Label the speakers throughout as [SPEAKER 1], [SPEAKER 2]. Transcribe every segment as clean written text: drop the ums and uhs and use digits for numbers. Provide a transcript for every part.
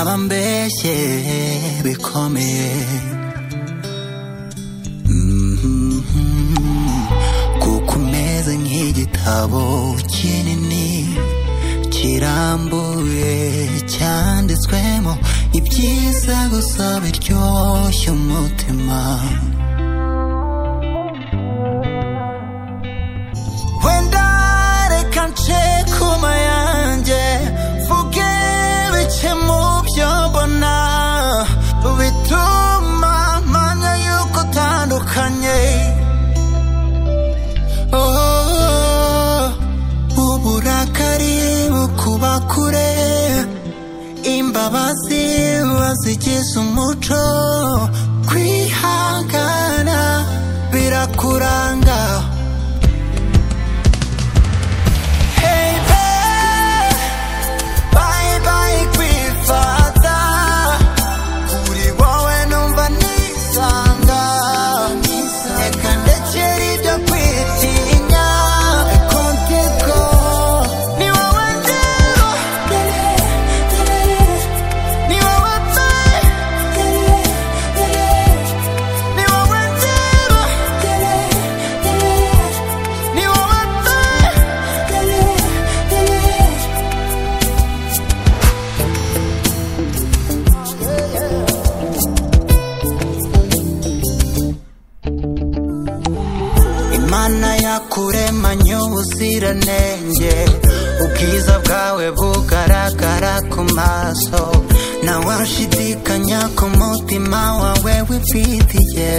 [SPEAKER 1] abambeshye bikomeye. Kuko umeze nk'igitabo kinini kirambuye cyanditswemo ibyiza gusa biryoshye umutima. Wenda reka nce kuma yanjye vuge bike mu byo mbona bituma mpamya yuko utandukanye. Uburakari bukuba kure, imbabazi wazigize umuco, kwihangana birakuranga. Hey babe, bye bye kwifata, kuri wowe numva nisanga. Reka ndekere ibyo kwitinya, konteko ni wowe nzira, ni wowe pe, ni wowe nzira, ni wowe pe. Imana yakuremanye ubuziranenge, ubwiza bwawe bugaragara ku maso, nawe ushidikanya ku mutima wawe wifitiye.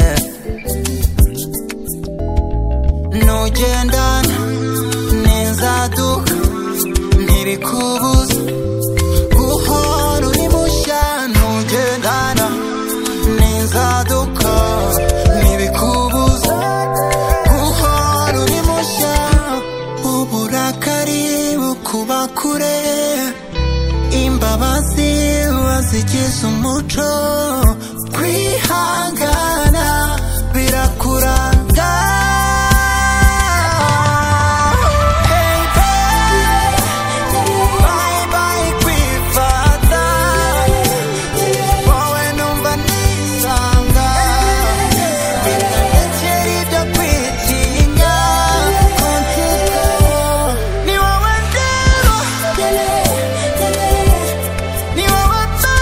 [SPEAKER 1] Nugendana n'inzaduka ntibikubuza guhora uri mushya. Nugendana n'inzaduka ntibikubuza guhora uri mushya. Uburakari bukuba kure, imbabazi wazigize umuco, kwihangana birakuranga. Hey babe, bye bye kwifata, wowe numva nisanga. Reka ndekere ibyo kwitinya, konteko ni wowe nzira, ni wowe pe,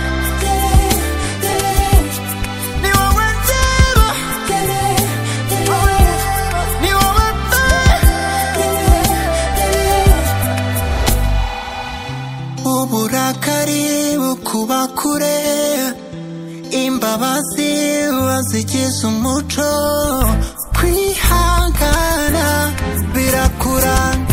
[SPEAKER 1] ni wowe nzira, ni wowe pe. Uburakari bukuba kure, imbabazi wazigize umuco, kwihangana birakuranga.